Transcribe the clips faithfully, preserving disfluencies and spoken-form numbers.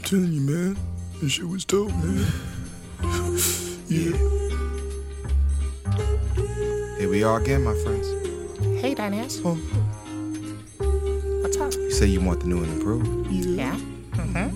telling you, man. That shit was dope, man. Yeah. Here we are again, my friends. Hey, Diners. Oh. What's up? You say you want the new and improved. Yeah. Yeah? Mm-hmm.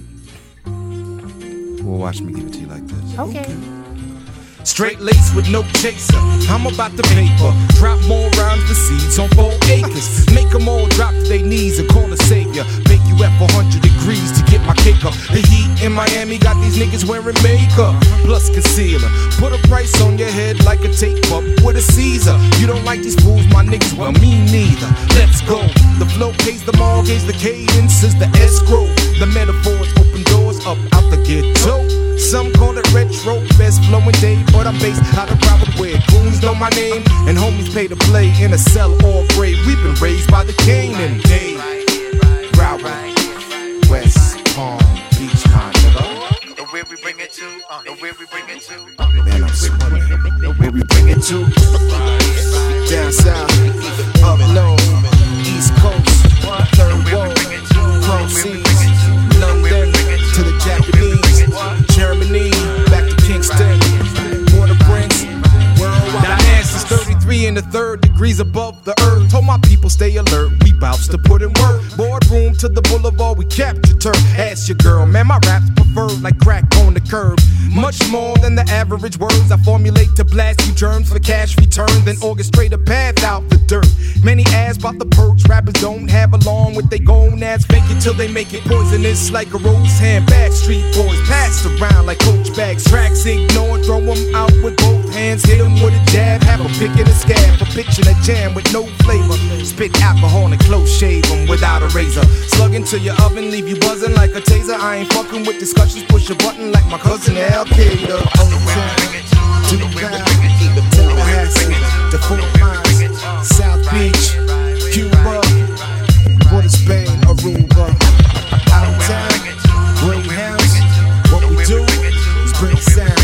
Well, watch me give it to you like this. Okay. Straight lace with no chaser. I'm about to paper. Drop more rounds than seeds on four acres. Make them all drop to their knees and call a savior. Make you at four hundred degrees to get my cake up. The heat in Miami got these niggas wearing makeup. Plus concealer. Put a price on your head like a tape up with a Caesar. You don't like these fools, my niggas? Well, me neither. Let's go. The flow pays the mortgage, the cadence is the escrow. The metaphors open doors up out the ghetto. Some call it retro, best flowing day, but I'm based out of Broward where goons know my name and homies pay to play in a cell or grave. We've been raised by the cane and Dave. Broward, West Palm Beach, my nigga. The way we bring it to, the way we bring it to, Man, I'm sweating. The way we bring it to. Down south, up low, East Coast, third wall, Chrome Seas, London to the Japanese, Germany, back to Kingston, Port-au-Prince, worldwide. That ass is thirty-three in the third degrees above the earth. Told my people stay alert, we bounce to put in work. Boardroom to the boulevard, we capture turf. Ask your girl, man, my raps preferred like crack on the curb. Much more than the average words I formulate to blast you germs for cash return, then orchestrate a path out the dirt. Many ask about the perch, rappers don't have along with they gonads. Fake it till they make it poisonous like a rose hand. Backstreet boys passed around like coach bags. Tracks ignored, throw them out with both hands. Hit them with a jab, have a pick in a scab. A pitch in a jam with no flavor. Spit alcohol and close shave them without a razor. Slug into your oven, leave you buzzing like a taser. I ain't fucking with discussions, push a button like my cousin Al Qaeda. To the ground, Tallahassee, the Fort Myers, South Beach, Cuba, Port of Spain, Aruba, out of town, Greyhounds. What we do is bring sound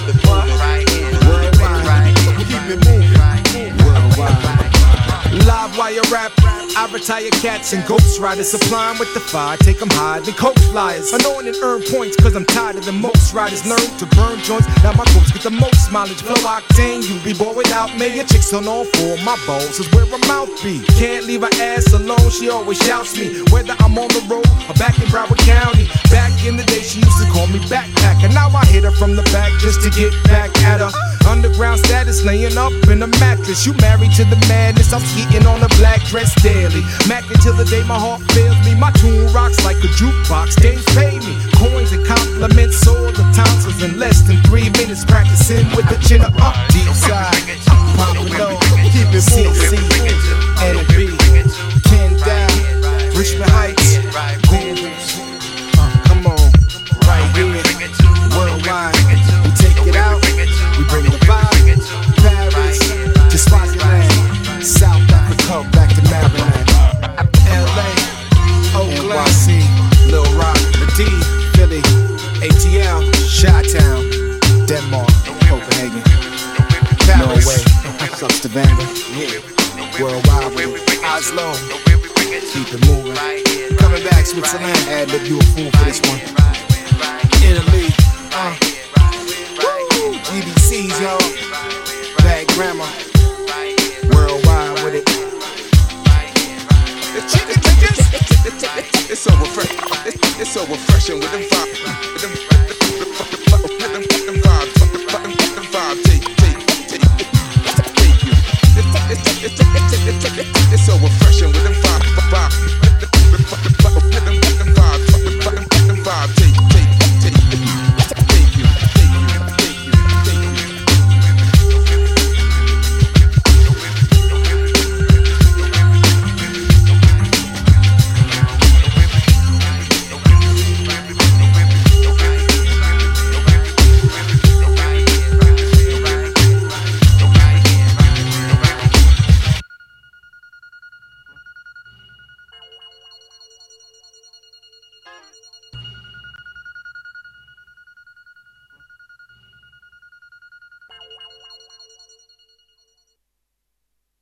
worldwide. Keep it moving worldwide. Live wire rap, I retire cats and ghost riders. Supplying with the fire, take them high, then coach flyers. Annoying and earn points, cause I'm tired of the most riders. Learn to burn joints, now my ghosts get the most mileage. Flow octane, you be bored without me. Your chicks on all four, my balls is where her mouth be. Can't leave her ass alone, she always shouts me. Whether I'm on the road or back in Broward County. Back in the day, she used to call me backpacker. Now I hit her from the back just to get back at her. Underground status, laying up in a mattress. You married to the madness, I'm skeeting on a black dress daily. Mac until the day my heart fails me. My tune rocks like a jukebox, they pay me. Coins and compliments all the times was in less than three minutes. Practicing with the chin up, up deep side. Pop it low, keep it C C, N B, Ken down, Richmond Heights, Googles. Uh, come on, right here, worldwide. We take it out, we bring the vibe. Paris to Swaziland, South Africa, back to Maryland, L A, Oakland, N Y C, Lil Rock, the D, Philly, A T L, Chi-Town, Denmark, Copenhagen, Paris, Stavanger, yeah, worldwide, Oslo, keep it moving. Coming back, Switzerland, add lib you a fool for this one. Italy, uh, woo, G B Cs, y'all, bad grammar, worldwide with it. It's so refreshing. It's so refreshing with the vibe.